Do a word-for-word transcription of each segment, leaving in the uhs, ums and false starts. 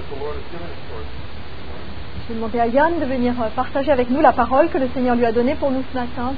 the Lord has given us for us this morning. Je vais demander à Yann de venir euh, partager avec nous la parole que le Seigneur lui a donnée pour nous ce matin.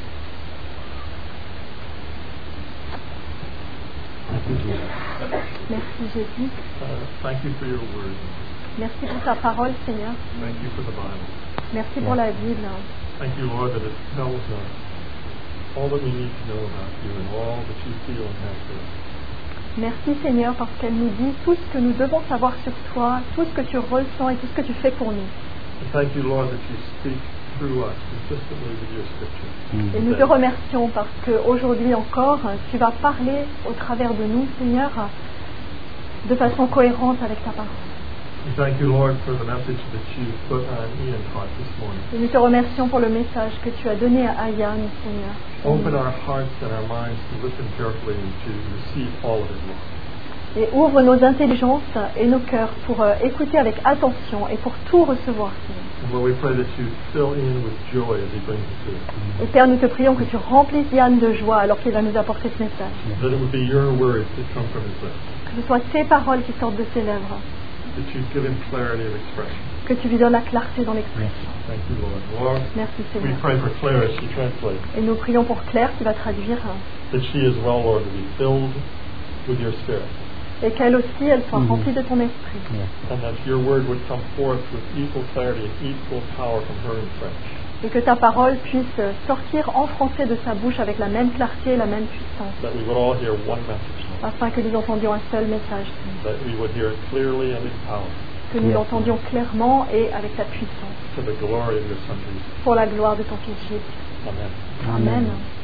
Merci Jésus. Uh, thank you for your word. Merci pour ta parole, Seigneur. Thank you for the Bible. Merci pour la Bible. Thank you, Lord, that it tells us all that we need to know about you and all that you feel and have for us. Merci Seigneur parce qu'elle nous dit tout ce que nous devons savoir sur toi, tout ce que tu ressens et tout ce que tu fais pour nous. And thank you, Lord, that you speak through us consistently with your scripture. Et nous te remercions parce qu'aujourd'hui encore, tu vas parler au travers de nous, Seigneur, de façon cohérente avec ta parole. And thank you, Lord, for the message that you put on Ian's heart this morning. Et nous te remercions pour le message que tu as donné à Yann, Seigneur. Open our hearts and our minds to listen carefully and to receive all of it, Lord. Et ouvre nos intelligences et nos cœurs pour euh, écouter avec attention et pour tout recevoir, Seigneur. And Lord, we pray that you fill Ian with joy as he brings it to us. Et Père, nous te prions que tu remplisses Yann de joie alors qu'il va nous apporter ce message. That it would be your words that come from his lips. Que ce soit tes paroles qui sortent de ses lèvres. That you give him clarity of expression. Que tu lui donnes la clarté dans l'expression. Thank you, Lord. Lord, Merci, we Seigneur. pray for Claire as she translates. Et nous prions pour Claire qui va traduire. That she as well, Lord, would be filled with your spirit. Et qu'elle aussi, elle soit remplie de ton esprit. And that your word would come forth with equal clarity and equal power from her in French. Et que ta parole puisse sortir en français de sa bouche avec la même clarté et la même puissance. That we would all hear one message, Lord. Afin que nous entendions un seul message. That we would hear it clearly and in power. Que nous l'entendions clairement et avec ta puissance. To the glory of your Son, Jesus. Pour la gloire de ton Fils Jésus. Amen. Amen.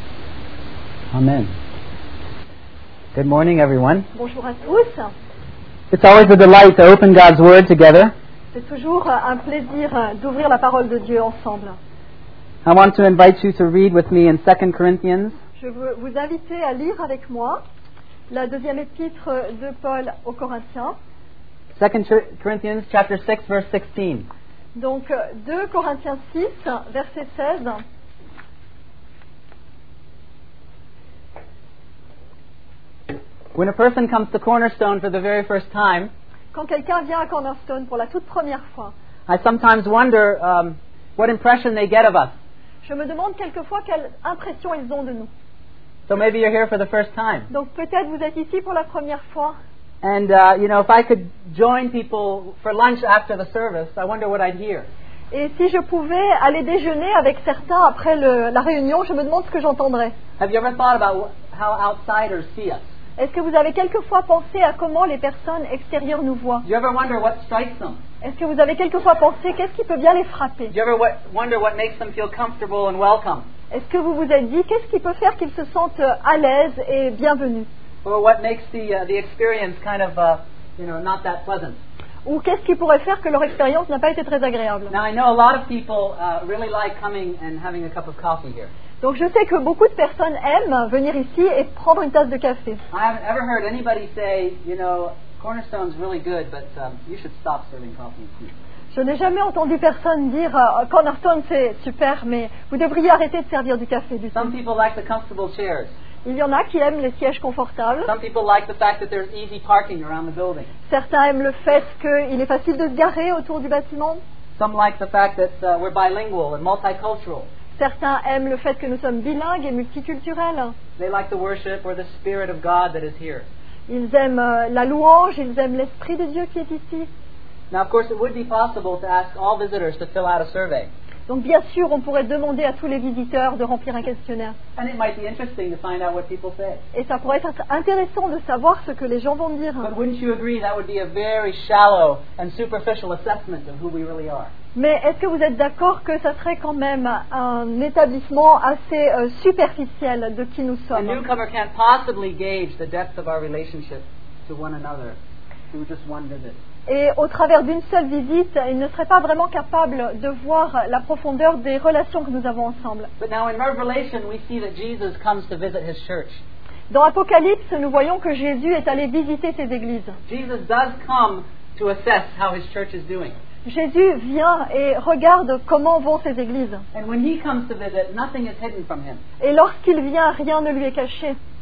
Amen. Good morning, everyone. Bonjour à tous. It's always a delight to open God's Word together. C'est toujours un plaisir d'ouvrir la parole de Dieu ensemble. I want to invite you to read with me in Second Corinthians, Je veux vous inviter à lire avec moi la deuxième épître de Paul aux Corinthiens. Second Corinthians chapter six, verse sixteen. Donc deux Corinthiens six, verset seize. When a person comes to Cornerstone for the very first time, Quand quelqu'un vient à Cornerstone pour la toute première fois, I sometimes wonder um, what impression they get of us. je me demande quelquefois quelle impression ils ont de nous. So maybe you're here for the first time. Donc peut-être vous êtes ici pour la première fois. And, uh, you know, if I could join people for lunch after the service, I wonder what I'd hear. Et si je pouvais aller déjeuner avec certains après le, la réunion, je me demande ce que j'entendrais. Have you ever thought about how outsiders see us? Est-ce que vous avez quelquefois pensé à comment les personnes extérieures nous voient? Do you ever wonder what strikes them? Est-ce que vous avez quelquefois pensé qu'est-ce qui peut bien les frapper? Do you ever w- wonder what makes them feel comfortable and welcome? Est-ce que vous vous êtes dit qu'est-ce qui peut faire qu'ils se sentent à l'aise et bienvenus? Or what makes the uh, the experience kind of uh, you know not that pleasant? Ou qu'est-ce qui pourrait faire que leur expérience n'a pas été très agréable? Now I know a lot of people uh, really like coming and having a cup of coffee here. Donc je sais que beaucoup de personnes aiment venir ici et prendre une tasse de café. I haven't ever heard anybody say, you know, Cornerstone's really good, but um, you should stop serving coffee and tea. Je n'ai jamais entendu personne dire euh, Cornerstone c'est super, mais vous devriez arrêter de servir du café du Some tout. people like the comfortable chairs. Il y en a qui aiment les sièges confortables. Some people like the fact that there's easy parking around the building. Certains aiment le fait qu'il est facile de se garer autour du bâtiment. Some like the fact that uh, we're bilingual and multicultural. Certains aiment le fait que nous sommes bilingues et multiculturels. They like the worship or the Spirit of God that is here. Ils aiment euh, la louange, ils aiment l'Esprit de Dieu qui est ici. Now, of course, it would be possible to ask all visitors to fill out a survey. Donc bien sûr, on pourrait demander à tous les visiteurs de remplir un questionnaire. And it might be interesting to find out what people say. Et ça pourrait être intéressant de savoir ce que les gens vont dire. But wouldn't you agree that would be a very shallow and superficial assessment of who we really are? Mais est-ce que vous êtes d'accord que ça serait quand même un établissement assez euh, superficiel de qui nous A sommes? newcomer can't possibly gauge the depth of our relationship to one another through just one visit. Et au travers d'une seule visite, il ne serait pas vraiment capable de voir la profondeur des relations que nous avons ensemble. But now in Revelation, we see that Jesus comes to visit his church. Dans Apocalypse, nous voyons que Jésus est allé visiter ses églises. Jesus does come to assess how his church is doing. Jésus vient et regarde comment vont ces églises. And when he comes to visit, nothing is hidden from him. Et lorsqu'il vient, rien ne lui est caché.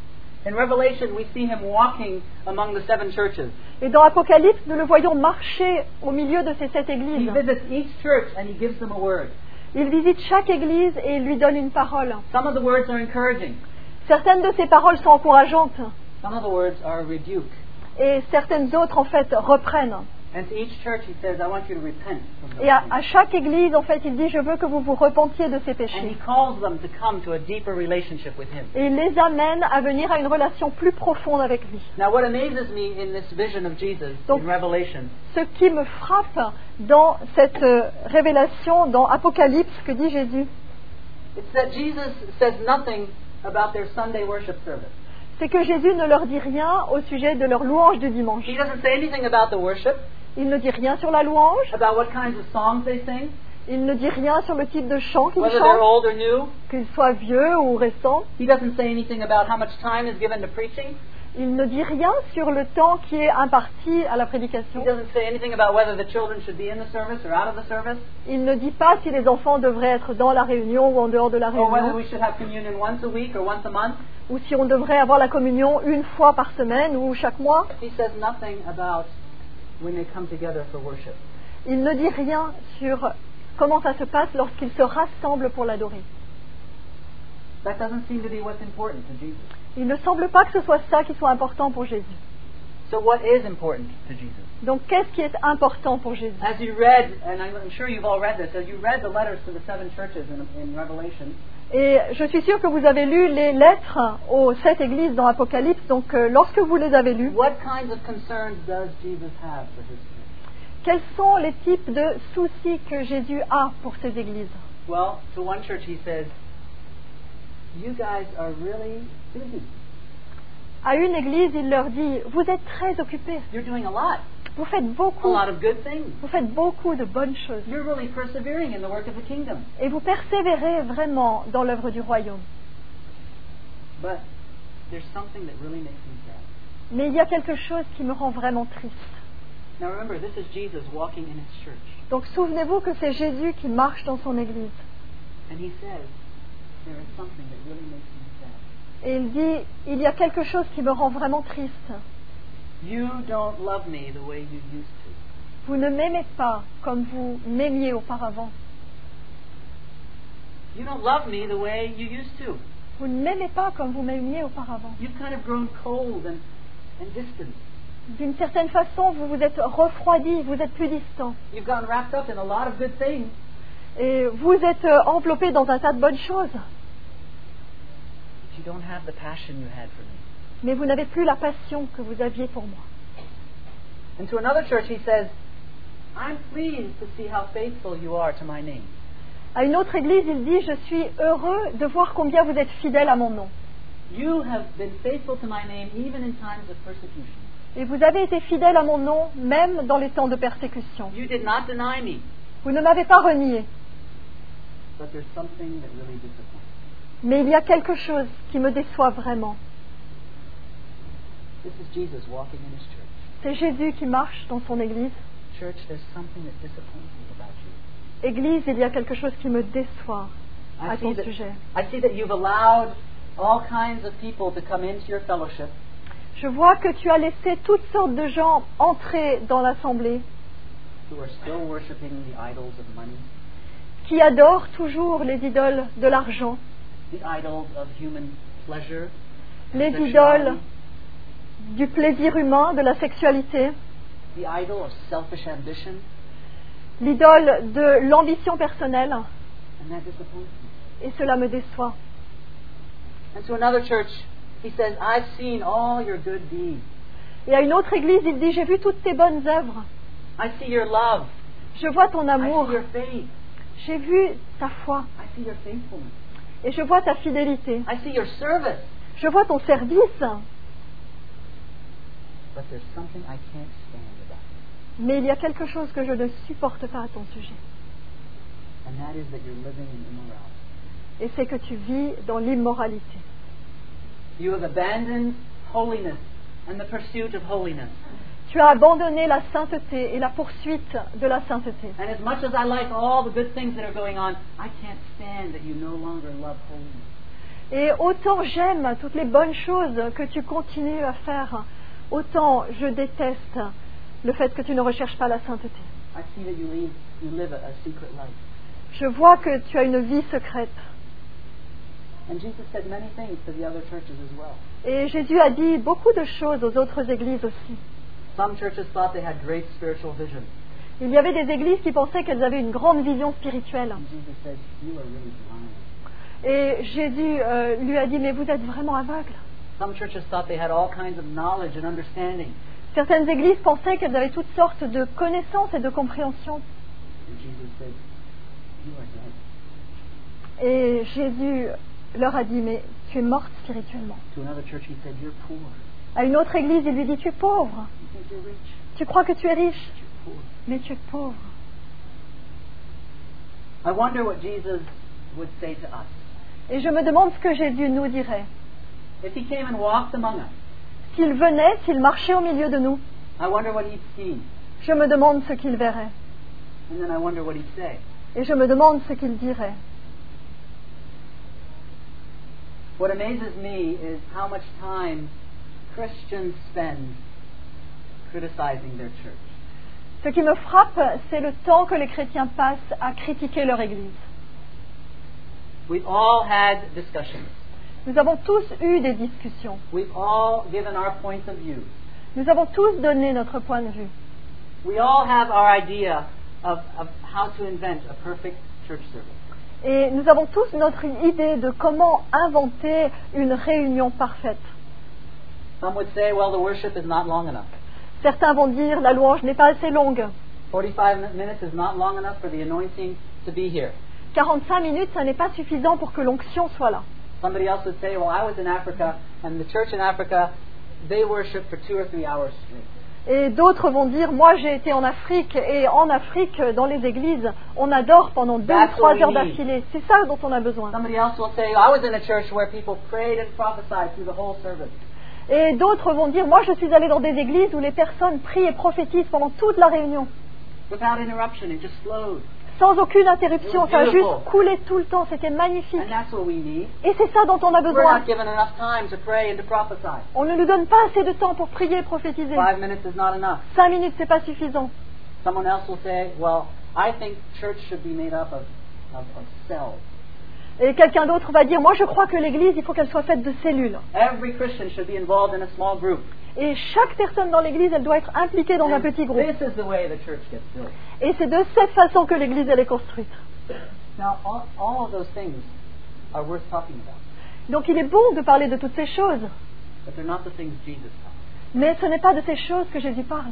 In Revelation, we see him walking among the seven churches. Et dans Apocalypse, nous le voyons marcher au milieu de ces sept He églises. visits each church and he gives them a word. Il visite chaque église et il lui donne une parole. Some of the words are encouraging. Certaines de ces paroles sont encourageantes Some of the words are a rebuke. et certaines autres, en fait, reprennent. And to each church he says, I want you to repent from those Et à, things. à chaque église, en fait, il dit, je veux que vous vous repentiez de ces And he péchés. calls them to come to a deeper relationship with him. Et il les amène à venir à une relation plus profonde avec lui. Now what amazes me in this vision of Jesus Donc- in Revelation Ce qui me frappe dans cette euh, révélation, dans Apocalypse, que dit Jésus, is that Jesus says nothing about their Sunday worship service. c'est que Jésus ne leur dit rien au sujet de leur louange du dimanche. He doesn't say anything about the worship, Il ne dit rien sur la louange, about what kinds of songs they sing, il ne dit rien sur le type de chant qu'ils whether they're chantent, old or new. qu'ils soient vieux ou récents. He doesn't say anything about how much time is given to preaching. Il ne dit rien sur le temps qui est imparti à la He prédication. doesn't say anything about whether the children should be in the service or out of the service, Il ne dit pas si les enfants devraient être dans la réunion ou en dehors de la or whether réunion, we should have communion once a week or once a month. ou si on devrait avoir la communion une fois par semaine ou chaque mois. He says nothing about when they come together for worship. Il ne dit rien sur comment ça se passe lorsqu'ils se rassemblent pour l'adorer. That doesn't seem to be what's important to Jesus. Il ne semble pas que ce soit ça qui soit important pour Jésus. So what is important to Jesus? Donc qu'est-ce qui est important pour Jésus? As you read, and I'm sure you've all read this, as you read the letters to the seven churches in, in Revelation, Et je suis sûre que vous avez lu les lettres aux sept églises dans Apocalypse, donc euh, lorsque vous les avez lues, what kinds of concerns does Jesus have for his church? quels sont les types de soucis que Jésus a pour ces églises? Well, to one church he says, you guys are really busy. À une église, il leur dit, vous êtes très occupés, You're doing a lot, vous faites a beaucoup, lot of good things. vous faites beaucoup de bonnes choses. You're really persevering in the work of the kingdom. Et vous persévérez vraiment dans l'œuvre du royaume. But there's something that really makes me sad. Mais il y a quelque chose qui me rend vraiment triste. Now remember, this is Jesus walking in his church. Donc souvenez-vous que c'est Jésus qui marche dans son église. And he says, there is something that really makes me sad. Et il dit, il y a quelque chose qui me rend vraiment triste. You don't love me the way you used to. Vous ne m'aimez pas comme vous m'aimiez auparavant. You don't love me the way you used to. Vous ne m'aimez pas comme vous m'aimiez auparavant. You've kind of grown cold and, and distant. D'une certaine façon, vous vous êtes refroidi, vous êtes plus distant. You've gotten wrapped up in a lot of good things, Et vous êtes euh, enveloppé dans un tas de bonnes choses. but you don't have the passion you had for me. Mais vous n'avez plus la passion que vous aviez pour moi. And to another church he says, I'm pleased to see how faithful you are to my name. À une autre église, il dit, je suis heureux de voir combien vous êtes fidèles à mon nom. You have been faithful to my name even in times of persecution. Et vous avez été fidèles à mon nom, même dans les temps de persécution. You did not deny me, Vous ne m'avez pas renié. but there's something that really disappoints. Mais il y a quelque chose qui me déçoit vraiment. This is Jesus walking in his church. C'est Jésus qui marche dans son église. Church, there's something that disappoints me about you. Église, il y a quelque chose qui me déçoit à I ton see, that, sujet. I see that you've allowed all kinds of people to come into your fellowship Je vois que tu as laissé toutes sortes de gens entrer dans l'assemblée who are still worshiping the idols of money, qui adorent toujours les idoles de l'argent, the idols of human pleasure, les sexuality, idoles du plaisir humain, de la sexualité, the idol of selfish ambition, l'idole de l'ambition personnelle, and that disappoints me. et cela me déçoit. And to another church, he says, I've seen all your good deeds. Et à une autre église, il dit, j'ai vu toutes tes bonnes œuvres, I see your love. je vois ton I amour, see your faith. j'ai vu ta foi, I see your faithfulness. et je vois ta fidélité, I see your service. je vois ton service, But there's something I can't stand about you. mais il y a quelque chose que je ne supporte pas à ton sujet. And that is that you're living in immorality. Et c'est que tu vis dans l'immoralité. You have abandoned holiness and the pursuit of holiness. Tu as abandonné la sainteté et la poursuite de la sainteté. And as much as I like all the good things that are going on, I can't stand that you no longer love holiness. Et autant j'aime toutes les bonnes choses que tu continues à faire, autant je déteste le fait que tu ne recherches pas la sainteté. I see that you live, you live a, a secret life. Je vois que tu as une vie secrète. And Jesus said many things to the other churches as well. Et Jésus a dit beaucoup de choses aux autres églises aussi. Some churches thought they had great spiritual vision. Il y avait des églises qui pensaient qu'elles avaient une grande vision spirituelle. And Jesus said, you are really blind. Et Jésus euh, lui a dit, mais vous êtes vraiment aveugle. Some churches thought they had all kinds of knowledge and understanding. Certaines églises pensaient qu'elles avaient toutes sortes de connaissances et de compréhension. And Jesus said, you are dead. Et Jésus leur a dit, mais tu es morte spirituellement. To another church he said, you're poor. À une autre église, il lui dit, tu es pauvre. You think you're rich, Tu crois que tu es riche, but you're poor. mais tu es pauvre. I wonder what Jesus would say to us. Et je me demande ce que Jésus nous dirait. If he came and walked among us, S'il venait, s'il marchait au milieu de nous, I wonder what he'd see. je me demande ce qu'il verrait. And then I wonder what he'd say. Et je me demande ce qu'il dirait. What amazes me is how much time Christians spend criticizing their church. Ce qui me frappe, c'est le temps que les chrétiens passent à critiquer leur Église. We've all had discussions. Nous avons tous eu des discussions. We've all given our points of view. Nous avons tous donné notre point de vue. We all have our idea of, of how to invent a perfect church service. Et nous avons tous notre idée de comment inventer une réunion parfaite. Some would say, well, the worship is not long enough. Certains vont dire la louange n'est pas assez longue. forty-five minutes is not long enough for the anointing to be here. quarante-cinq minutes, ça n'est pas suffisant pour que l'onction soit là. Somebody else would say, well, I was in Africa, and the church in Africa, they worship for two or three hours straight. Et d'autres vont dire, moi j'ai été en Afrique, et en Afrique, dans les églises, on adore pendant deux ou That's trois what we heures need. d'affilée. C'est ça dont on a besoin. Somebody else will say, I was in a church where people prayed and prophesied through the whole service. Et d'autres vont dire, moi je suis allé dans des églises où les personnes prient et prophétisent pendant toute la réunion. Without interruption, it just flowed. Sans aucune interruption, ça a juste Beautiful. coulé tout le temps, c'était magnifique. And that's what we need. Et c'est ça dont on a We're besoin. not given enough time to pray and to prophesy. On ne nous donne pas assez de temps pour prier et prophétiser. Five minutes is not enough. Cinq minutes, c'est pas suffisant. Someone else will say, well, I think church should be made up of, of, of cells. Et quelqu'un d'autre va dire, moi je crois que l'église, il faut qu'elle soit faite de cellules. Every Christian should be involved in a small group. Et chaque personne dans l'église, elle doit être impliquée dans un And petit groupe. this is the way the church gets built. Et c'est de cette façon que l'église, elle est construite. Now, all, all of those things are worth talking about, Donc il est bon de parler de toutes ces choses, but they're not the things Jesus taught. mais ce n'est pas de ces choses que Jésus parle.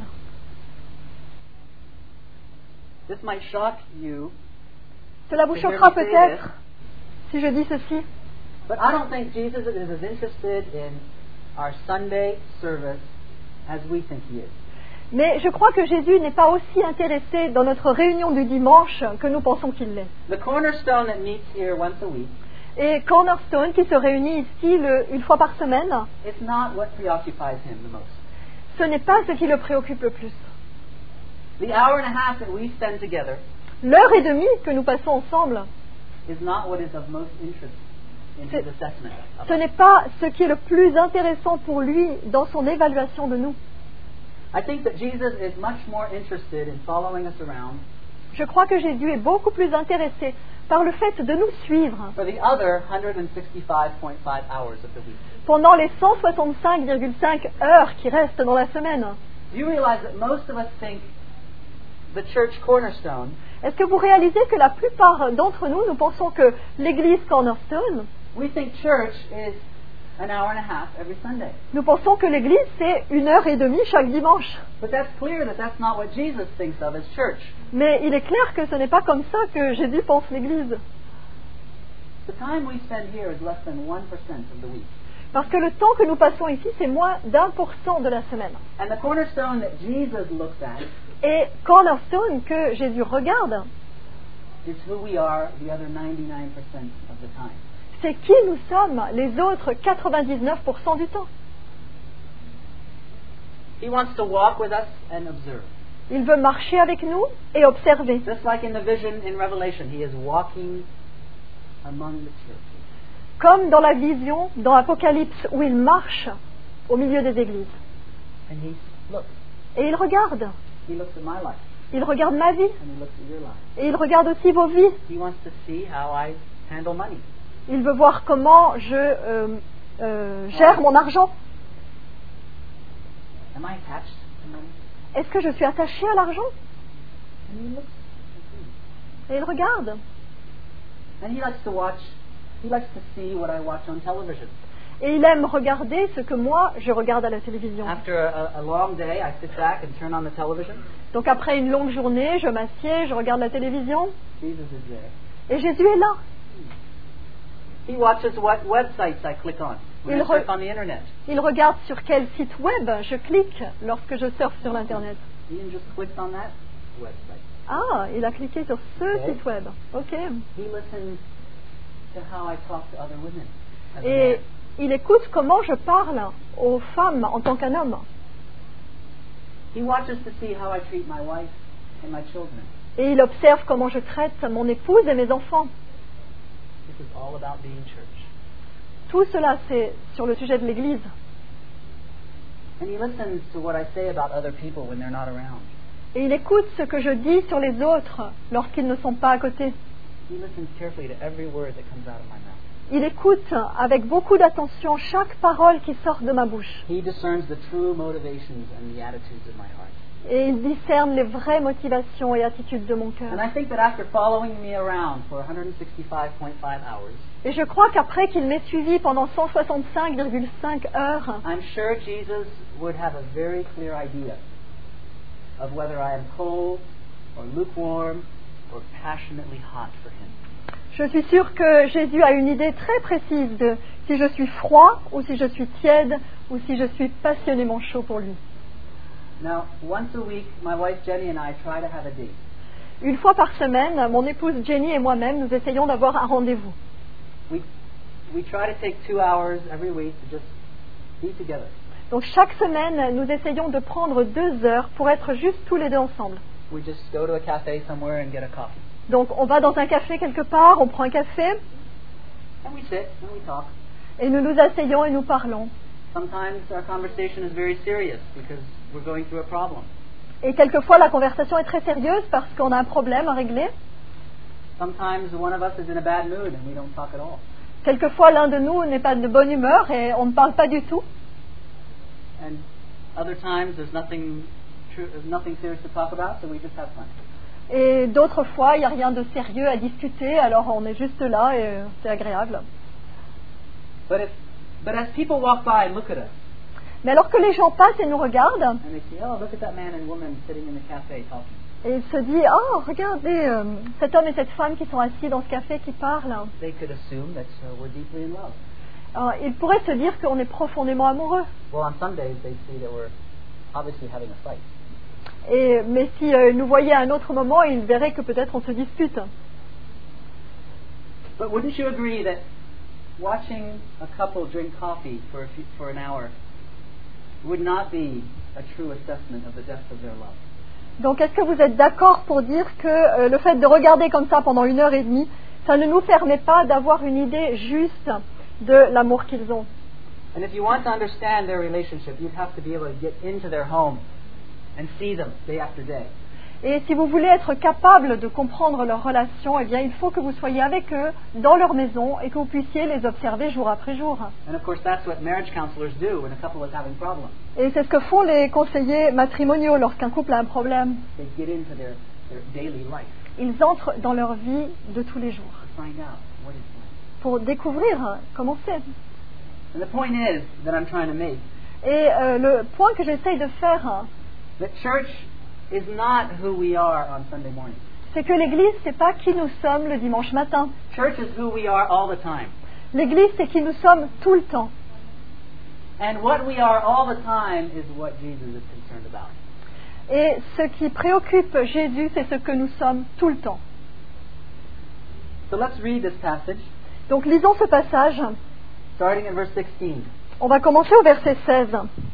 This might shock you, Cela vous To hear choquera me say peut-être si je dis ceci, but I don't think Jesus is as interested in our Sunday service as we think he is. mais je crois que Jésus n'est pas aussi intéressé dans notre réunion du dimanche que nous pensons qu'il l'est. The cornerstone that meets here once a week, Et Cornerstone, qui se réunit ici le- une fois par semaine, it's not what preoccupies him the most. ce n'est pas ce qui le préoccupe le plus. The hour and a half that we spend together L'heure et demie que nous passons ensemble, is not what is of most interest in C'est- his assessment of ce us. n'est pas ce qui est le plus intéressant pour lui dans son évaluation de nous. I think that Jesus is much more interested in following us around Je crois que Jésus est beaucoup plus intéressé par le fait de nous suivre for the other one hundred sixty-five point five hours of the week. pendant les cent soixante-cinq virgule cinq heures qui restent dans la semaine. Do you realize that most of us think the church cornerstone Est-ce que vous réalisez que la plupart d'entre nous, nous pensons que l'église Cornerstone, We think church is an hour and a half every Sunday. nous pensons que l'église c'est une heure et demie chaque dimanche. But that's clear that that's not what Jesus thinks of as church. Mais il est clair que ce n'est pas comme ça que Jésus pense l'église. The time we spend here is less than one percent of the week. Parce que le temps que nous passons ici, c'est moins d'un pour cent de la semaine. And the cornerstone that Jesus looks at Et Cornerstone que Jésus regarde, is who we are the other ninety-nine percent of the time. c'est qui nous sommes les autres quatre-vingt-dix-neuf pour cent du temps. He wants to walk with us and observe. Il veut marcher avec nous et observer. Just like in the vision in Revelation, he is walking among the churches. comme dans la vision, dans Apocalypse, où il marche au milieu des églises. And he looks. Et il regarde. He looks at my life. Il regarde ma vie. And he looks at your life. Et il regarde aussi vos vies. He wants to see how I handle money. Il veut voir comment je euh, euh, gère mon argent. Am I attached to money? Est-ce que je suis attachée à l'argent? And he looks at me. Et il regarde. And he likes to watch, he likes to see what I watch on television. Et il aime regarder ce que moi, je regarde à la télévision. After a, a long day, I sit back and turn on the television. Donc après une longue journée, je m'assieds, je regarde la télévision. Jesus is there. Et Jésus est là. He watches what websites I click on when Il I surf re- on the internet. Il regarde sur quel site web je clique lorsque je surfe sur l'Internet. Ian just clicked on that website. Ah, il a cliqué sur ce Ok. site web. Ok. He listens to how I talk to other women. as a Et man. il écoute comment je parle aux femmes en tant qu'un homme. He watches to see how I treat my wife and my children. Et il observe comment je traite mon épouse et mes enfants. This is all about being church. Tout cela, c'est sur le sujet de l'Église. And he listens to what I say about other people when they're not around. Et il écoute ce que je dis sur les autres lorsqu'ils ne sont pas à côté. He listens carefully to every word that comes out of my mouth. Il écoute avec beaucoup d'attention chaque parole qui sort de ma bouche. He discerns the true motivations and the attitudes of my heart. Et il discerne les vraies motivations et attitudes de mon cœur. And I think that after following me around for one hundred sixty-five point five hours, Et je crois qu'après qu'il m'ait suivi pendant cent soixante-cinq virgule cinq heures, I'm sure Jesus would have a very clear idea of whether I am cold or lukewarm or passionately hot for him. je suis sûre que Jésus a une idée très précise de si je suis froid ou si je suis tiède ou si je suis passionnément chaud pour lui. Now, once a week, my wife Jenny and I try to have a date. Une fois par semaine, mon épouse Jenny et moi-même, nous essayons d'avoir un rendez-vous. We, we try to take two hours every week to just be together. Donc chaque semaine, nous essayons de prendre deux heures pour être juste tous les deux ensemble. We just go to a cafe somewhere and get a coffee. Donc on va dans un café quelque part, on prend un café And we sit and we talk. et nous nous asseyons et nous parlons. Sometimes our conversation is very serious because we're going through a problem. Et quelquefois la conversation est très sérieuse parce qu'on a un problème à régler. Sometimes one of us is in a bad mood and we don't talk at all. Quelquefois l'un de nous n'est pas de bonne humeur et on ne parle pas du tout. And other times there's nothing true, there's nothing serious to talk about, so we just have fun. Et d'autres fois, il n'y a rien de sérieux à discuter, alors on est juste là et c'est agréable. But if, but as people walk by and look at us, Mais alors que les gens passent et nous regardent, and they see, oh, look at that man and woman sitting in the cafe talking. et ils se disent, oh, regardez, euh, cet homme et cette femme qui sont assis dans ce café qui parlent, They could assume that uh, we're deeply in love. alors, ils pourraient se dire qu'on est profondément amoureux. Well, on some days they see that we're obviously having a fight. Et, mais si euh, nous voyaient à un autre moment, ils verraient que peut-être on se dispute. But wouldn't you agree that watching a couple drink coffee for a few, for an hour would not be a true assessment of the depth of their love? Donc est-ce que vous êtes d'accord pour dire que euh, le fait de regarder comme ça pendant une heure et demie, ça ne nous permet pas d'avoir une idée juste de l'amour qu'ils ont? And if you want to understand their relationship, you'd have to be able to get into their home and see them day after day. Et si vous voulez être capable de comprendre leur relation, eh bien, il faut que vous soyez avec eux dans leur maison et que vous puissiez les observer jour après jour. And of course, that's what marriage counselors do when a couple is having problems. Et c'est ce que font les conseillers matrimoniaux lorsqu'un couple a un problème. They get into their, their daily life Ils entrent dans leur vie de tous les jours to find out what it's like. pour découvrir comment c'est. And the point is that I'm trying to make Et euh, le point que j'essaye de faire, that church is not who we are on Sunday morning. c'est que l'Église, c'est pas qui nous sommes le dimanche matin. Church is who we are all the time. L'Église, c'est qui nous sommes tout le temps. And what we are all the time is what Jesus is concerned about. Et ce qui préoccupe Jésus, c'est ce que nous sommes tout le temps. So let's read this passage, Donc lisons ce passage. starting in verse sixteen. On va commencer au verset seize.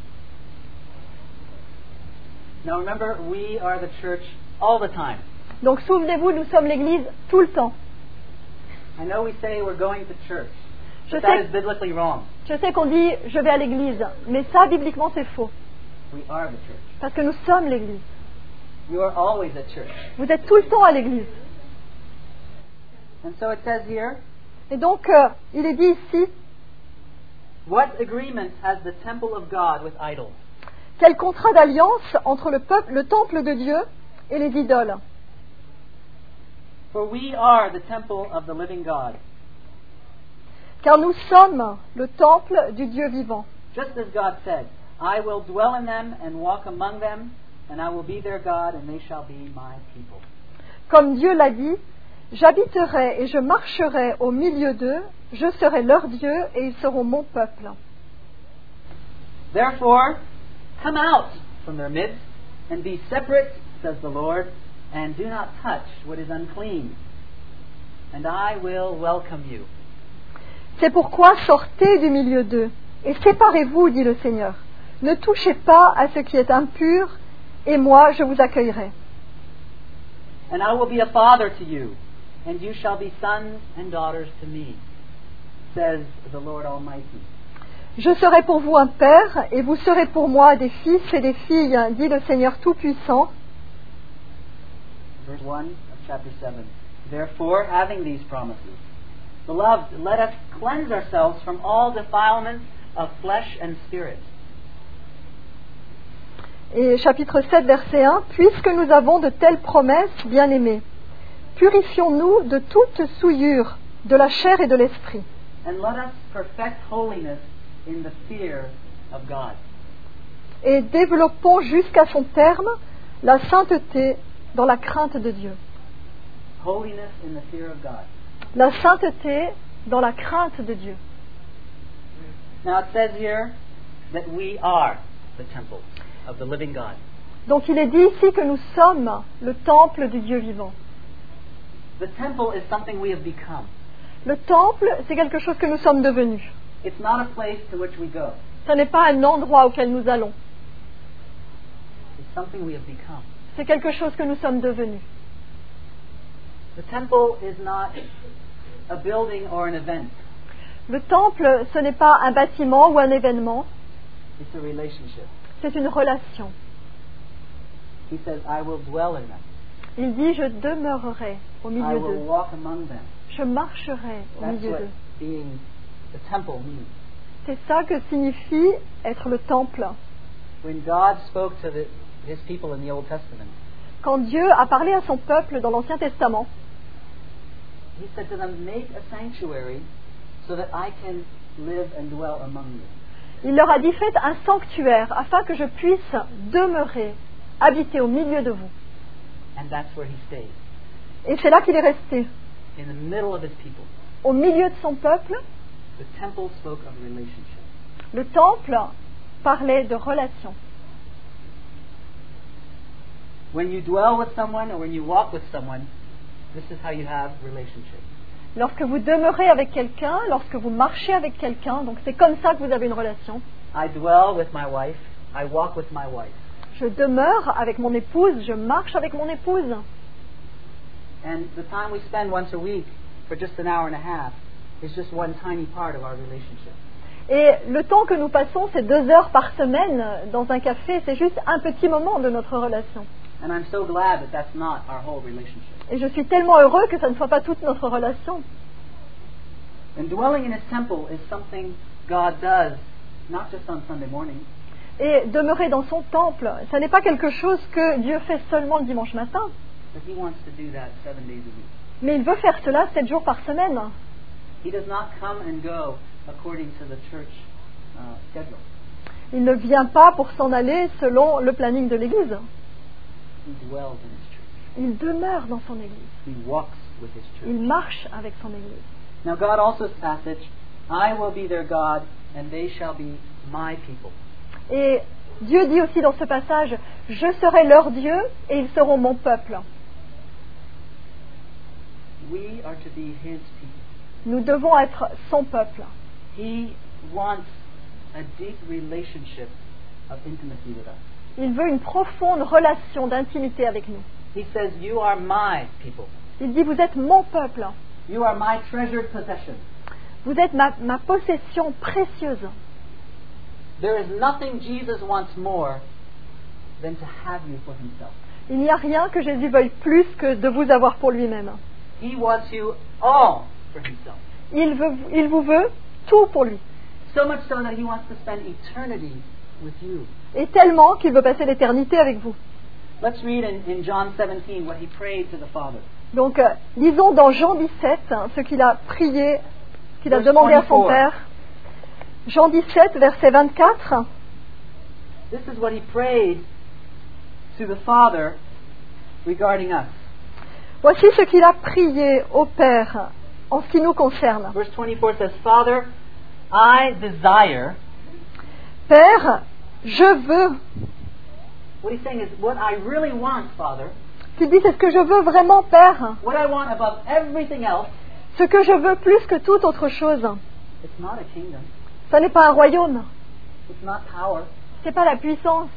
Now remember, we are the church all the time. Donc souvenez-vous, nous sommes l'Église tout le temps. I know we say we're going to church, Je But that sais, is biblically wrong. je sais qu'on dit je vais à l'église, mais ça, bibliquement, c'est faux. We are the church. Parce que nous sommes l'église. You are always at church. Vous êtes tout le temps à l'église. And so it says here, Et donc, euh, il est dit ici, what agreement has the temple of God with idols? quel contrat d'alliance entre le peuple, le temple de Dieu et les idoles. For we are the temple of the living God. Car nous sommes le temple du Dieu vivant. Just as God said, I will dwell in them and walk among them, and I will be their God, and they shall be my people. Comme Dieu l'a dit, j'habiterai et je marcherai au milieu d'eux, je serai leur Dieu et ils seront mon peuple. Therefore, come out from their midst, and be separate, says the Lord, and do not touch what is unclean, and I will welcome you. C'est pourquoi sortez du milieu d'eux et séparez-vous, dit le Seigneur. Ne touchez pas à ce qui est impur, et moi je vous accueillerai. And I will be a father to you, and you shall be sons and daughters to me, says the Lord Almighty. Je serai pour vous un père, et vous serez pour moi des fils et des filles, dit le Seigneur Tout-Puissant. Verse one of chapter seven. Therefore, having these promises, beloved, let us cleanse ourselves from all defilement of flesh and spirit. Et chapitre sept, verset un, puisque nous avons de telles promesses, bien-aimés, purifions-nous de toute souillure, de la chair et de l'esprit. And let us perfect holiness in the fear of God. Et développons jusqu'à son terme la sainteté dans la crainte de Dieu. Holiness in the fear of God. La sainteté dans la crainte de Dieu. Now it says here that we are the temple of the living God. Donc il est dit ici que nous sommes le temple du Dieu vivant. The temple is something we have become. Le temple, c'est quelque chose que nous sommes devenus. It's not a place to which we go. Ce n'est pas un endroit auquel nous allons. It's something we have become. C'est quelque chose que nous sommes devenus. The temple is not a building or an event. Le temple, ce n'est pas un bâtiment ou un événement, It's a relationship. c'est une relation. He says, I will dwell in them. Il dit, je demeurerai au I milieu will d'eux. walk among them. Je marcherai au That's milieu what d'eux. being the temple means. C'est ça que signifie être le temple. When God spoke to the, his people in the Old Testament, Quand Dieu a parlé à son peuple dans l'Ancien Testament, he said to them, make a sanctuary so that I can live and dwell among you. il leur a dit, faites un sanctuaire afin que je puisse demeurer, habiter au milieu de vous. And that's where he stayed, Et c'est là qu'il est resté, in the middle of his people. au milieu de son peuple. The temple spoke of relationship. Le temple parlait de relation. When you dwell with someone or when you walk with someone, this is how you have relationship. Lorsque vous demeurez avec quelqu'un, lorsque vous marchez avec quelqu'un, donc c'est comme ça que vous avez une relation. I dwell with my wife. I walk with my wife. Je demeure avec mon épouse, je marche avec mon épouse. And the time we spend once a week for just an hour and a half is just one tiny part of our relationship. Et le temps que nous passons, c'est deux heures par semaine dans un café, c'est juste un petit moment de notre relation. And I'm so glad that that's not our whole relationship. Et je suis tellement heureux que ça ne soit pas toute notre relation. And dwelling in his temple is something God does, not just on Sunday morning, Et demeurer dans son temple, ça n'est pas quelque chose que Dieu fait seulement le dimanche matin, but he wants to do that seven days a week. mais il veut faire cela sept jours par semaine. He does not come and go according to the church uh, schedule. Il ne vient pas pour s'en aller selon le planning de l'Église. He dwells in his church. Il demeure dans son Église. He walks with his church. Il marche avec son Église. Now God also says passage, I will be their God, and they shall be my people. Et Dieu dit aussi dans ce passage, je serai leur Dieu et ils seront mon peuple. We are to be his people. Nous devons être son peuple. He wants a deep relationship of intimacy with us. Il veut une profonde relation d'intimité avec nous. He says, you are my people. Il dit, vous êtes mon peuple. You are my treasured possession. Vous êtes ma, ma possession précieuse. There is nothing Jesus wants more than to have you for himself. Il n'y a rien que Jésus veuille plus que de vous avoir pour lui-même. He wants you all for himself. Il, veut, il vous veut tout pour lui. So much so that he wants to spend eternity with you. Et tellement qu'il veut passer l'éternité avec vous. Let's read in, in John seventeen what he prayed to the Father. Donc, euh, lisons dans Jean dix-sept hein, ce qu'il a prié, ce qu'il a Verse demandé à son twenty-four. Père. Jean dix-sept, verset vingt-quatre. This is what he prayed to the Father regarding us. Voici ce qu'il a prié au Père en ce qui nous concerne. Verse twenty-four says, Father, I desire. Père, je veux. What he's saying is, what I really want, Father, Tu dis, c'est ce que je veux vraiment, Père. what I want above everything else, Ce que je veux plus que toute autre chose. it's not a kingdom, Ça n'est pas un royaume. it's not power, C'est pas la puissance.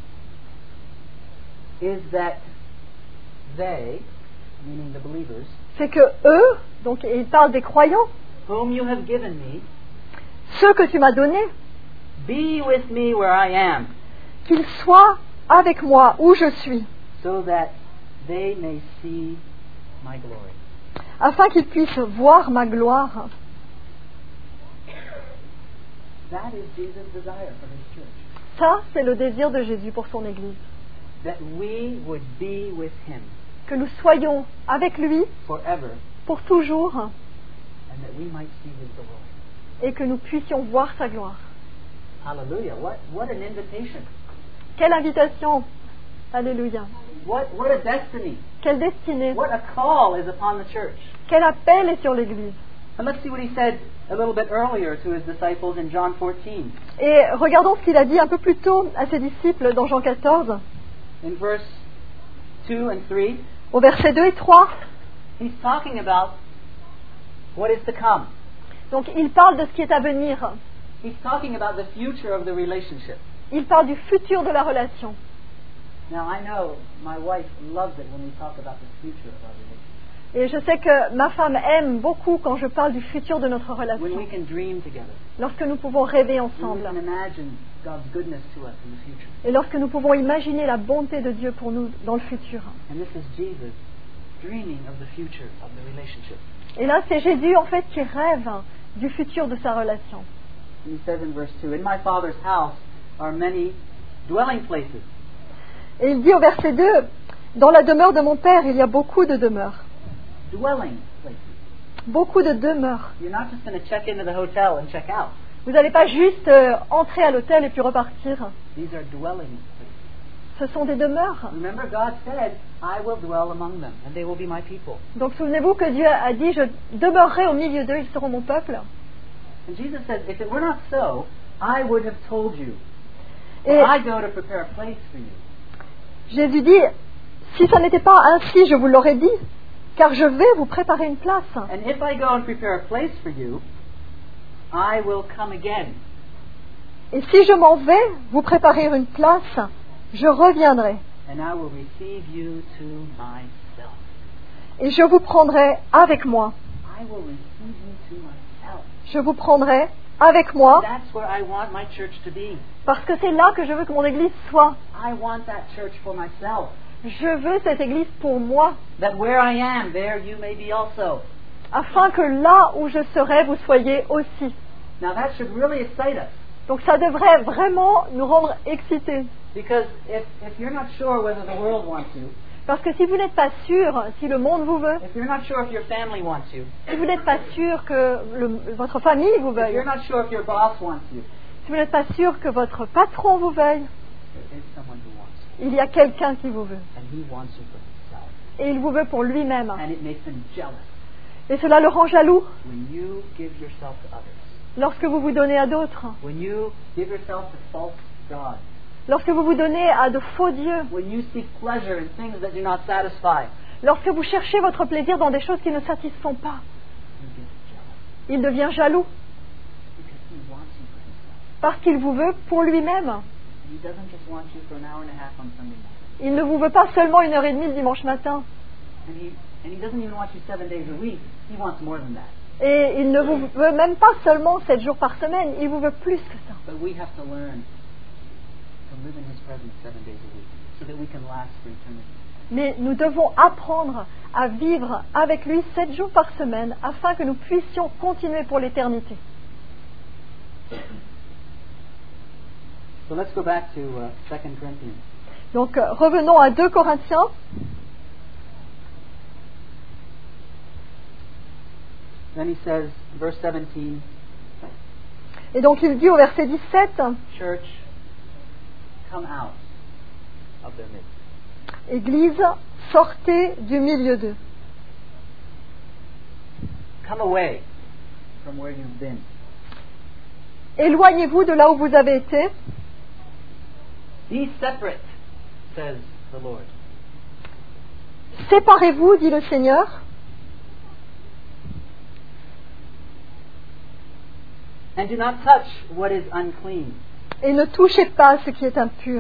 is that they, meaning the believers, C'est que eux, donc il parle des croyants, whom you have given me, ceux que tu m'as donnés, be with me where I am, qu'ils soient avec moi où je suis, so that they may see my glory. afin qu'ils puissent voir ma gloire. That is Jesus' desire for his church. Ça, c'est le désir de Jésus pour son Église. That we would be with him Que nous soyons avec lui forever, pour toujours and that we might see his glory. et que nous puissions voir sa gloire. Hallelujah. What, what an invitation. Quelle invitation! Alléluia! What, what a destiny. Quelle destinée! What a call is upon the church. Quel appel est sur l'Église! And let's see what he said a little bit earlier to his disciples in John fourteen. Et regardons ce qu'il a dit un peu plus tôt à ses disciples dans Jean quatorze, In verse two and three, au verset deux et trois. he's talking about what is to come. Donc il parle de ce qui est à venir. He's talking about the future of the relationship. Il parle du futur de la relation. Now, I know my wife loves it when we talk about the future of our relationship. Et je sais que ma femme aime beaucoup quand je parle du futur de notre When relation. we can dream together. Lorsque nous pouvons rêver When we ensemble. can imagine God's goodness to us in the future. Et lorsque nous pouvons imaginer la bonté de Dieu pour nous dans le futur. And this is Jesus dreaming of the future of the relationship. Et là, c'est Jésus en fait qui rêve du futur de sa relation. And he says in verse two, In my Father's house are many dwelling places. Et il dit au verset deux, dans la demeure de mon Père, il y a beaucoup de demeures. Dwelling places. Beaucoup de demeures. You're not just going to check into the hotel and check out. Vous n'allez pas juste euh, entrer à l'hôtel et puis repartir. These are dwelling places. Ce sont des demeures. Remember, God said, I will dwell among them, and they will be my people. Donc souvenez-vous que Dieu a dit, je demeurerai au milieu d'eux, ils seront mon peuple. And Jesus says, if it were not so, I would have told you. Et I go to prepare a place for you. Jésus dit, si ça n'était pas ainsi, je vous l'aurais dit, car je vais vous préparer une place. And if I go and prepare a place for you, I will come again. Et si je m'en vais vous préparer une place, je reviendrai. And I will receive you to myself. Et je vous prendrai avec moi. I will receive you to myself. Je vous prendrai avec moi, That's where I want my church to be. parce que c'est là que je veux que mon Église soit. I want that church for myself. Je veux cette Église pour moi, That where I am, there you may be also. afin que là où je serai, vous soyez aussi. Now that should really excite us. Donc ça devrait vraiment nous rendre excités. Because if, if you're not sure whether the world wants you, Parce que si vous n'êtes pas sûr, si le monde vous veut, if you're not sure if your family wants you, si vous n'êtes pas sûr que le- votre famille vous if veuille, you're not sure if your boss wants you, si vous n'êtes pas sûr que votre patron vous veuille, there is someone who wants you. il y a quelqu'un qui vous veut. And he wants you for himself. Et il vous veut pour lui-même. And it makes him jealous Et cela le rend jaloux when you give yourself to others. lorsque vous vous donnez à d'autres, When you give yourself to false gods. lorsque vous vous donnez à de faux dieux, When you seek pleasure in things that do not satisfy. lorsque vous cherchez votre plaisir dans des choses qui ne satisfont pas. He gets jealous. Il devient jaloux Because he wants you for himself. parce qu'il vous veut pour lui-même. He doesn't just want you for an hour and a half on Sunday morning. Il ne vous veut pas seulement une heure et demie le dimanche matin. And he, and he doesn't even want you seven days a week. He wants more than that. Et il ne vous veut même pas seulement sept jours par semaine, il vous veut plus que ça. But we have to learn to live in His presence seven days a week so that we can last for eternity. Mais nous devons apprendre à vivre avec lui sept jours par semaine afin que nous puissions continuer pour l'éternité. So let's go back to uh, Second Corinthians. Donc euh, revenons à deux Corinthiens. Then he says, verse seventeen, Et donc il dit au verset dix-sept, church, come out of their midst. Église, sortez du milieu d'eux. Come away from where you've been. Éloignez-vous de là où vous avez été. Be separate, says the Lord. Séparez-vous, dit le Seigneur. And do not touch what is unclean. Et ne touchez pas ce qui est impur.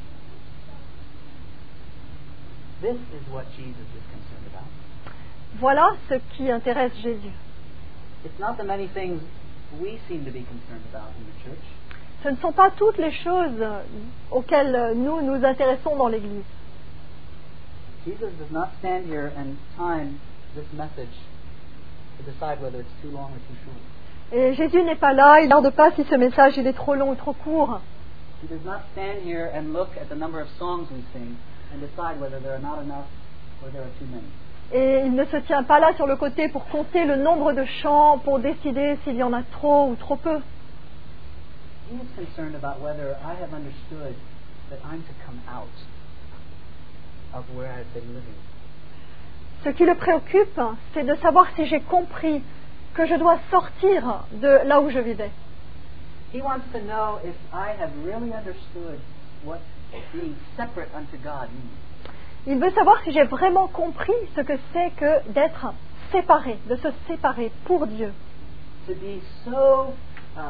This is what Jesus is concerned about. Voilà ce qui intéresse Jésus. It's not the many things we seem to be concerned about in the church. Ce ne sont pas toutes les choses auxquelles nous nous intéressons dans l'Église. Jesus does not stand here and time this message to decide whether it's too long or too short. Et Jésus n'est pas là, il ne regarde pas si ce message il est trop long ou trop court. He does not stand here and look at the number of songs we sing and decide whether there are not enough or there are too many. Et il ne se tient pas là sur le côté pour compter le nombre de chants, pour décider s'il y en a trop ou trop peu. He is concerned about whether I have understood that I'm to come out of where I've been living. Ce qui le préoccupe, c'est de savoir si j'ai compris que je dois sortir de là où je vivais. He wants to know if I have really understood what being separate unto God means. Il veut savoir si j'ai vraiment compris ce que c'est que d'être séparé, de se séparer pour Dieu. To be so uh,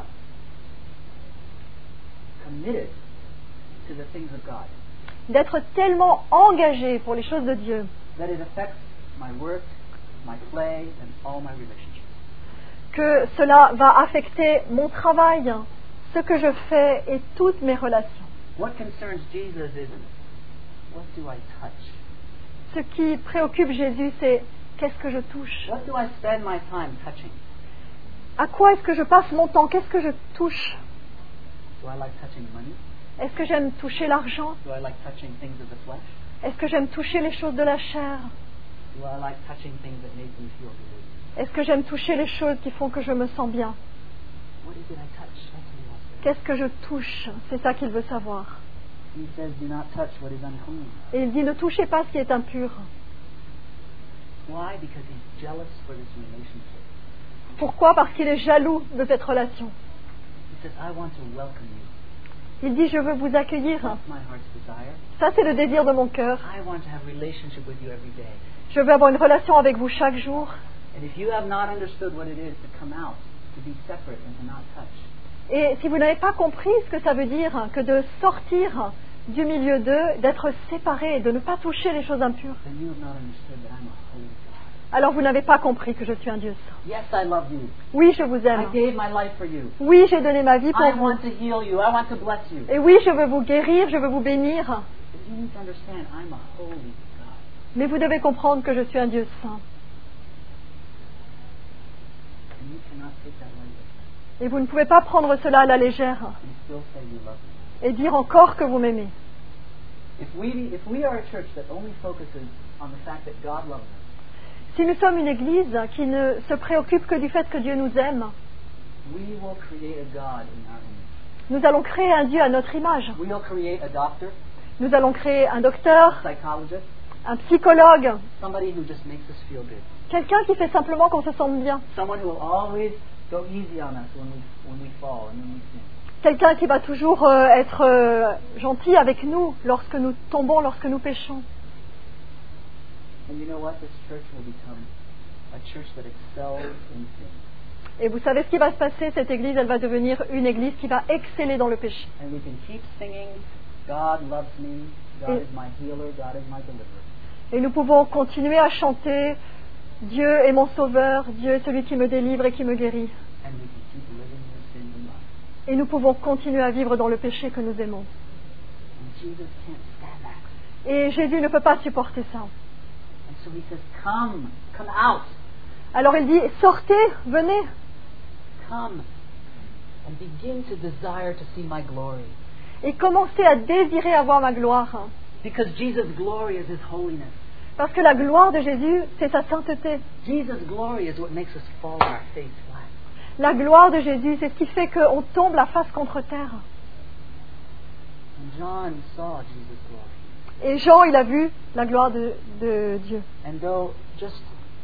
committed to the things of God D'être tellement engagé pour les choses de Dieu that it affects my work, my play, and all my relationships. que cela va affecter mon travail, ce que je fais et toutes mes relations. What concerns Jesus is, what do I touch? Ce qui préoccupe Jésus, c'est qu'est-ce que je touche? What do I spend my time touching? À quoi est-ce que je passe mon temps? Qu'est-ce que je touche? Do I like touching money? Est-ce que j'aime toucher l'argent? Do I like touching things of the flesh? Est-ce que j'aime toucher les choses de la chair? Do I like touching things that make me feel good? Est-ce que j'aime toucher les choses qui font que je me sens bien? What is it I touch? That's what he wants to know. Qu'est-ce que je touche? C'est ça qu'il veut savoir. He says, do not touch what is unclean. Et il dit, ne touchez pas ce qui est impur. Why? Because he's jealous for this relationship. Pourquoi? Parce qu'il est jaloux de cette relation. He says, I want to welcome you. Il dit, je veux vous accueillir. That's my heart's desire. Ça, c'est le désir de mon cœur. I want to have a relationship with you every day. Je veux avoir une relation avec vous chaque jour. And if you have not understood what it is to come out, to be separate and to not touch, Et si vous n'avez pas compris ce que ça veut dire que de sortir du milieu d'eux, d'être séparé et de ne pas toucher les choses impures, then you have not understood that I'm a holy God. alors vous n'avez pas compris que je suis un Dieu saint. Yes, I love you. Oui, je vous I aime. gave my life for you. Oui, j'ai donné ma vie pour I vous. want to heal you. I want to bless you. Et oui, je veux vous guérir, je veux vous bénir. But you need to understand I'm a holy God. Mais vous devez comprendre que je suis un Dieu saint. And you cannot take that lightly Et vous ne pouvez pas prendre cela à la légère and still say you love me. et dire encore que vous m'aimez. If we, if we are a church that only focuses on the fact that God loves us, Si nous sommes une église qui ne se préoccupe que du fait que Dieu nous aime, we will create a God in our image. nous allons créer un Dieu à notre image. We will create a doctor, Nous allons créer un docteur, a psychologist, un psychologue, somebody who just makes us feel good. quelqu'un qui fait simplement qu'on se sente bien, Someone who will always go easy on us when we, when we fall and when we sin. quelqu'un qui va toujours euh, être euh, gentil avec nous lorsque nous tombons, lorsque nous péchons. And you know what? This church will become a church that excels in sin. Et vous savez ce qui va se passer? Cette église, elle va devenir une église qui va exceller dans le péché. And we can keep singing, God loves me, God Et- is my healer, God is my deliverer. Et nous pouvons continuer à chanter Dieu est mon sauveur, Dieu est celui qui me délivre et qui me guérit. And we can keep living in the sin we love. Et nous pouvons continuer à vivre dans le péché que nous aimons. And Jesus can't stand that. Et Jésus ne peut pas supporter ça. And so he says, come, come out. Alors il dit, sortez, venez, Come and begin to desire to see my glory. et commencez à désirer avoir ma gloire. Because Jesus' glory is his holiness. Parce que la gloire de Jésus, c'est sa sainteté. Jesus' glory is what makes us fall on our face flat. La gloire de Jésus, c'est ce qui fait qu'on tombe la face contre terre. And John saw Jesus' glory. Et Jean, il a vu la gloire de, de Dieu. And though just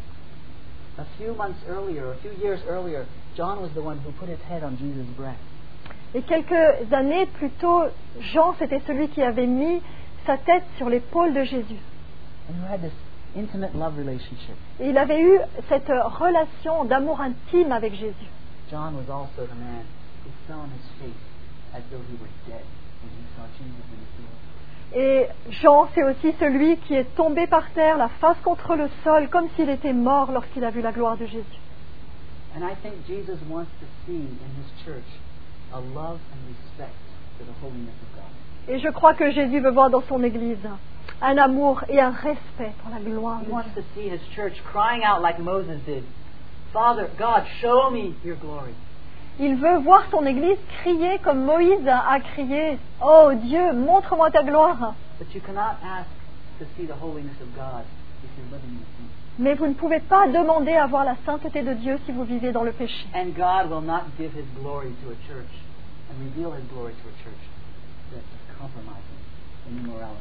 a few months earlier, a few years earlier, John was the one who put his head on Jesus' breast. Et quelques années plus tôt, Jean, c'était celui qui avait mis sa tête sur l'épaule de Jésus. And who had this intimate love relationship. Et il avait eu cette relation d'amour intime avec Jésus. John was also the man who fell on his face as though he were dead when he saw Jesus in his glory. Et Jean, c'est aussi celui qui est tombé par terre, la face contre le sol, comme s'il était mort lorsqu'il a vu la gloire de Jésus. And I think Jesus wants to see in his church a love and respect for the holiness of God. Et je crois que Jésus veut voir dans son Église un amour et un respect pour la gloire He de wants Dieu. to see his church crying out like Moses did, Father, God, show me your glory. Il veut voir son Église crier comme Moïse a crié, « Oh Dieu, montre-moi ta gloire !» But you cannot ask to see the holiness of God if you're living in sin. Mais vous ne pouvez pas demander à voir la sainteté de Dieu si vous vivez dans le péché. And God will not give his glory to a church and reveal his glory to a church that is compromising in immorality.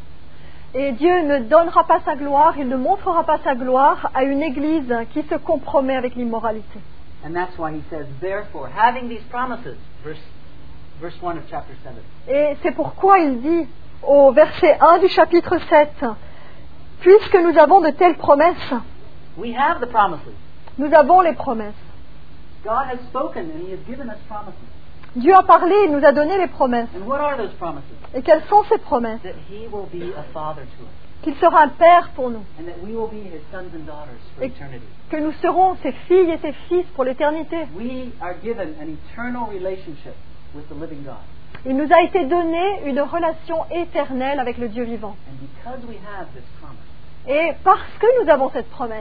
Et Dieu ne donnera pas sa gloire, il ne montrera pas sa gloire à une Église qui se compromet avec l'immoralité. And that's why he says, therefore, having these promises, verse, verse one of chapter seven. Et c'est pourquoi il dit au verset un du chapitre sept, « Puisque nous avons de telles promesses, We have the promises. nous avons les promesses. God has spoken and he has given us promises. Dieu a parlé, il nous a donné les promesses. And what are those promises? Et quelles sont ces promesses? That he will be a father to us. Qu'il sera un père pour nous, And that we will be his sons and daughters for Et- eternity. que nous serons ses filles et ses fils pour l'éternité. We are given an eternal relationship with the living God. Il nous a été donné une relation éternelle avec le Dieu vivant. And because we have this promise, Et parce que nous avons cette promesse,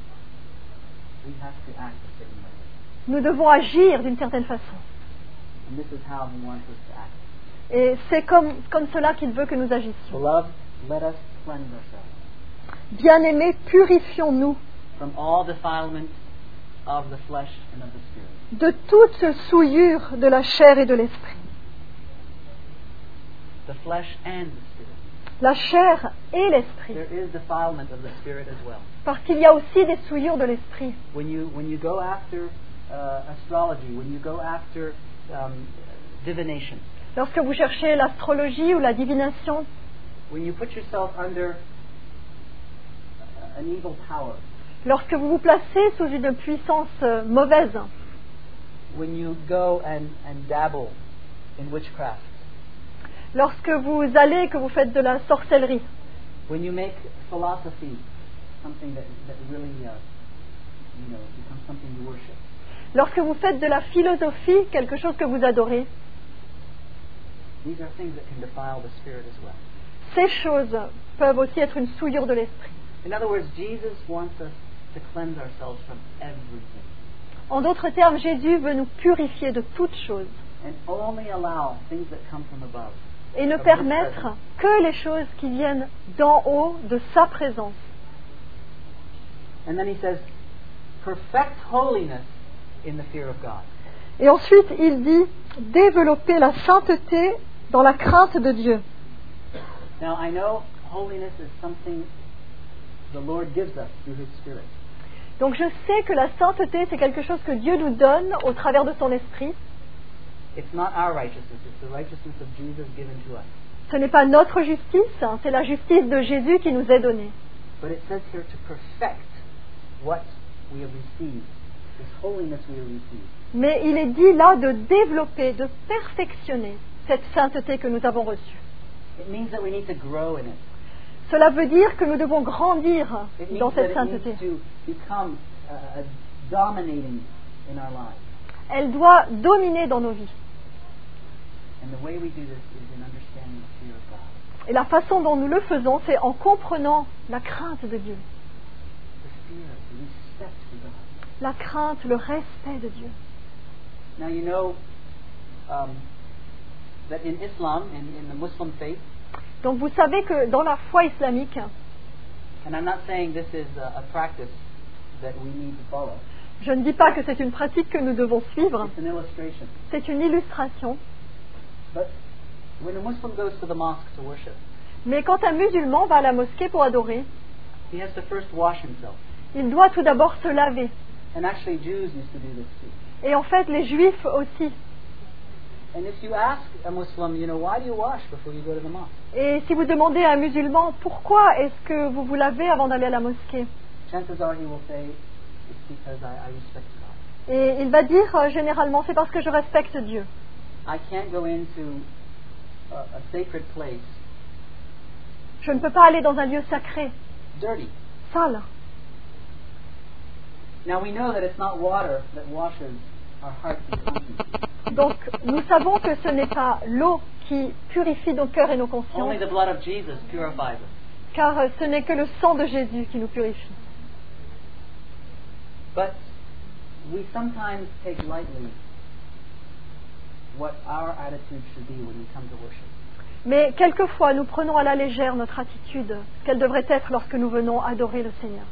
we have to act a certain way. nous devons agir d'une certaine façon. And this is how he wants us to act. Et c'est comme, comme cela qu'il veut que nous agissions. Beloved, let us cleanse ourselves Bien-aimés, purifions-nous from all defilement of the flesh and of the spirit. de toute souillure de la chair et de l'esprit. The flesh and the spirit. La chair et l'esprit. There is defilement of the spirit as well. Parce qu'il y a aussi des souillures de l'esprit. When you when you go after uh, astrology, when you go after um, divination, Lorsque vous cherchez l'astrologie ou la divination, when you put yourself under an evil power, lorsque vous vous placez sous une puissance euh, mauvaise, when you go and, and dabble in witchcraft, lorsque vous allez, que vous faites de la sorcellerie, when you make philosophy something that, that really uh, you know becomes something you worship, lorsque vous faites de la philosophie quelque chose que vous adorez, these are things that can defile the spirit as well. ces choses peuvent aussi être une souillure de l'esprit. In other words, Jesus wants us to cleanse ourselves from everything En d'autres termes, Jésus veut nous purifier de toutes choses and only allow things that come from above. et ne Of His permettre presence. que les choses qui viennent d'en haut, de sa présence. And then he says, perfect holiness in the fear of God. Et ensuite, il dit développer la sainteté dans la crainte de Dieu. Now, I know holiness is something the Lord gives us through His Spirit. Donc je sais que la sainteté, c'est quelque chose que Dieu nous donne au travers de son esprit. It's not our righteousness, it's the righteousness of Jesus given to us. Ce n'est pas notre justice, hein, c'est la justice de Jésus qui nous est donnée. But it says here to perfect what we have received, this holiness we have received. Mais il est dit là de développer, de perfectionner cette sainteté que nous avons reçue. It means that we need to grow in it. Cela veut dire que nous devons grandir It means dans that cette it sainteté. needs to become uh, uh, dominating in our lives. Elle doit dominer dans nos vies. And the way we do this is in understanding the fear of God. Et la façon dont nous le faisons, c'est en comprenant la crainte de Dieu. The fear, the respect for God. La crainte, le respect de Dieu. Now you know um, that in Islam, in, in the Muslim faith, Donc vous savez que dans la foi islamique, and I'm not saying this is a, a practice that we need to follow. je ne dis pas que c'est une pratique que nous devons suivre, It's an illustration. c'est une illustration. But when a Muslim goes to the mosque to worship, Mais quand un musulman va à la mosquée pour adorer, he has to first wash himself. il doit tout d'abord se laver. And actually Jews used to do this too. Et en fait, les juifs aussi. And if you ask a Muslim, you know, why do you wash before you go to the mosque? Et si vous demandez à un musulman pourquoi est-ce que vous vous lavez avant d'aller à la mosquée, Chances are he will say, it's because I, I respect God. et il va dire euh, généralement c'est parce que je respecte Dieu. I can't go into a, a sacred place Je ne peux pas aller dans un lieu sacré, dirty. sale. Now we know that it's not water that washes our hearts and consciences. Donc nous savons que ce n'est pas l'eau qui purifie nos cœurs et nos consciences, Only the blood of Jesus purifies us. car euh, ce n'est que le sang de Jésus qui nous purifie. But we sometimes take lightly what our attitude should be when we come to worship. Mais quelquefois nous prenons à la légère notre attitude, qu'elle devrait être lorsque nous venons adorer le Seigneur.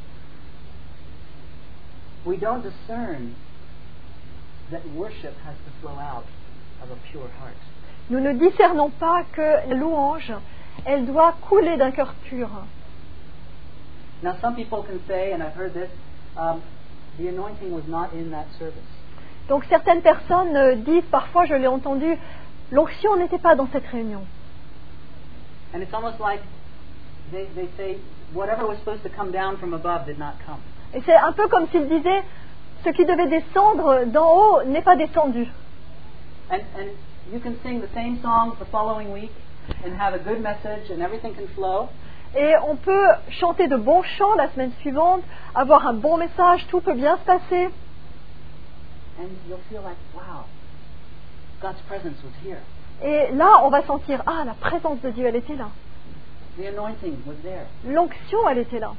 We don't discern that worship has to flow out of a pure heart. Nous ne discernons pas que la louange, elle doit couler d'un cœur pur. Now some people can say, and I've heard this, um, the anointing was not in that service. Donc certaines personnes euh, disent, parfois je l'ai entendu, l'onction n'était pas dans cette réunion. And it's almost like they, they say, whatever was supposed to come down from above did not come. Et c'est un peu comme s'ils disaient, ce qui devait descendre d'en haut n'est pas descendu. And, and you can sing the same song the following week and have a good message and everything can flow. Et on peut chanter de bons chants la semaine suivante, avoir un bon message, tout peut bien se passer. And you'll feel like, wow, God's presence was here. Et là, on va sentir, ah, la présence de Dieu, elle était là. The anointing was there. L'onction, elle était là.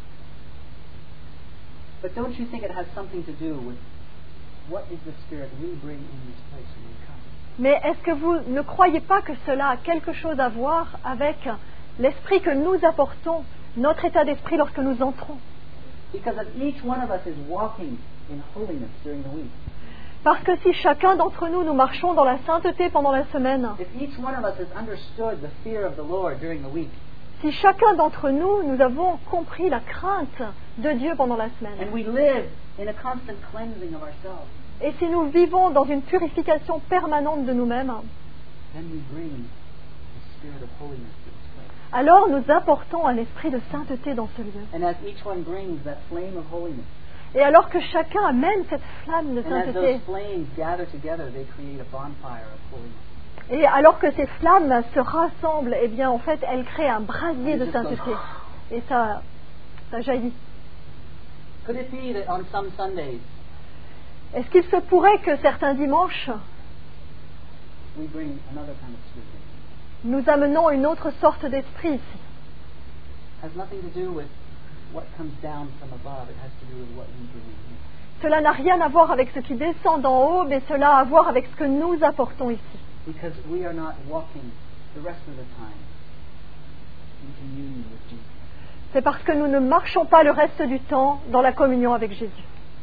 But don't you think it has something to do with what is the spirit we bring in this place when we come? Mais est-ce que vous ne croyez pas que cela a quelque chose à voir avec l'esprit que nous apportons, notre état d'esprit lorsque nous entrons? Because if each one of us is walking in holiness during the week, Parce que si chacun d'entre nous, nous marchons dans la sainteté pendant la semaine, if each one of us has understood the fear of the Lord during the week, si chacun d'entre nous, nous avons compris la crainte de Dieu pendant la semaine, and we live in a constant cleansing of ourselves, et si nous vivons dans une purification permanente de nous-mêmes, then we bring the spirit of holiness to this place. alors nous apportons un esprit de sainteté dans ce lieu. And as each one brings that flame of holiness, Et alors que chacun amène cette flamme de and as sainteté, those flames gather together, they create a bonfire of holiness. et alors que ces flammes se rassemblent, eh bien en fait elles créent un brasier de sainteté. Et ça, ça jaillit. Could it be that on some Sundays Est-ce qu'il se pourrait que certains dimanches, we bring another kind of spirit? nous amenons une autre sorte d'esprit ici? It has nothing to do with what comes down from above. It has to do with what we bring in here. Cela n'a rien à voir avec ce qui descend d'en haut, mais cela a à voir avec ce que nous apportons ici. Because we are not walking the rest of the time in communion with Jesus. C'est parce que nous ne marchons pas le reste du temps dans la communion avec Jésus.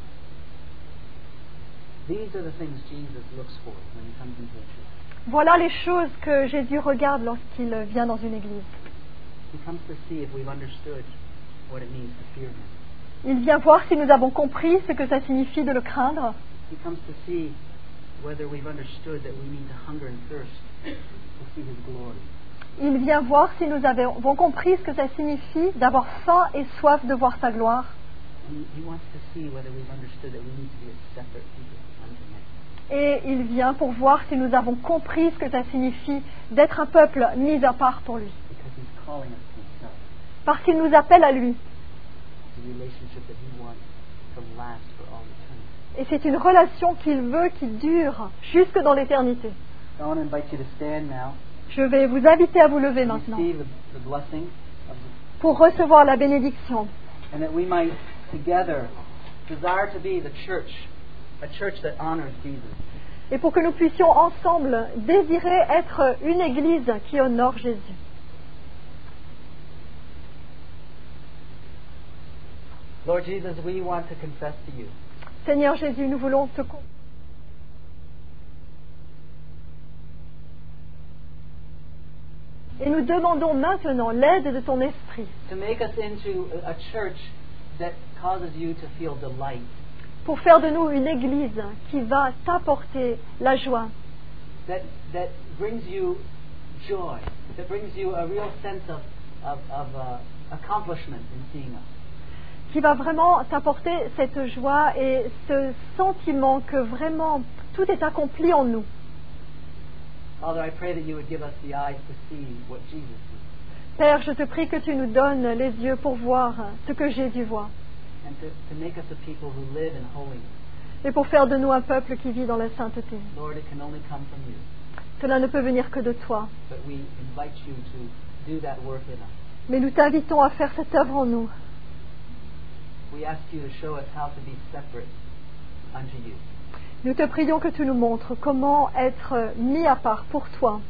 These are the things Jesus looks for when he comes into a church. Voilà les choses que Jésus regarde lorsqu'il vient dans une église. He comes to see if we've understood what it means to fear him. Il vient voir si nous avons compris ce que ça signifie de le craindre. He comes to see whether we've understood that we need to hunger and thirst to see his glory. Il vient voir si nous avons compris ce que ça signifie d'avoir faim et soif de voir sa gloire. And he wants to see whether we've understood that we need to be a separate people unto him. Et il vient pour voir si nous avons compris ce que ça signifie d'être un peuple mis à part pour lui. Because he's calling us to himself. parce qu'il nous appelle à lui. It's a relationship that He wants to last for all eternity. Et c'est une relation qu'il veut qui dure jusque dans l'éternité. So I want to invite you to stand now. Je vais vous inviter à vous lever and maintenant receive the, the blessing of the, pour recevoir la bénédiction. and that we might together desire to be the church, a church that honors Jesus. Et pour que nous puissions ensemble désirer être une église qui honore Jésus. Lord Jesus, we want to confess to you Seigneur Jésus, nous voulons te con- Et nous demandons maintenant l'aide de ton esprit to make us into a, a church that causes you to feel delight, pour faire de nous une église qui va t'apporter la joie, that that brings you joy, that brings you a real sense of of, of uh, accomplishment in seeing us. qui va vraiment t'apporter cette joie et ce sentiment que vraiment tout est accompli en nous. Father, I pray that you would give us the eyes to see what Jesus sees, Père, je te prie que tu nous donnes les yeux pour voir ce que Jésus voit and to, to make us a people who live in holiness. et pour faire de nous un peuple qui vit dans la sainteté. Lord, it can only come from you, Cela ne peut venir que de toi. but we invite you to do that work in us. Mais nous t'invitons à faire cette œuvre en nous. We ask you to show us how to be separate unto you. Nous te prions que tu nous montres comment être mis à part pour toi.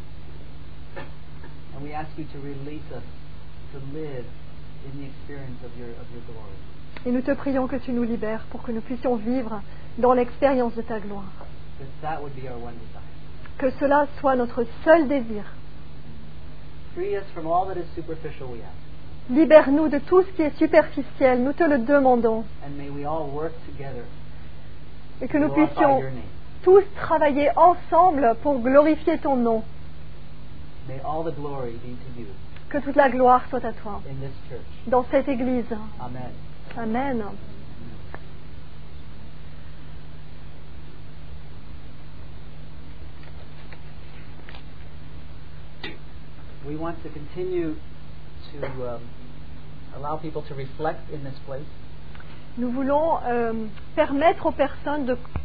And we ask you to release us to live in the experience of your, of your glory. Et nous te prions que tu nous libères pour que nous puissions vivre dans l'expérience de ta gloire. That that would be our one desire. Que cela soit notre seul désir. Free us from all that is superficial, we ask. Libère-nous de tout ce qui est superficiel, nous te le demandons. And may we all work together Et que to nous glorify puissions your name. tous travailler ensemble pour glorifier ton nom. May all the glory be to you Que toute la gloire soit à toi in this church. dans cette église. Amen. Amen. We want to continue to um, allow people to reflect in this place. Nous voulons euh, permettre aux personnes de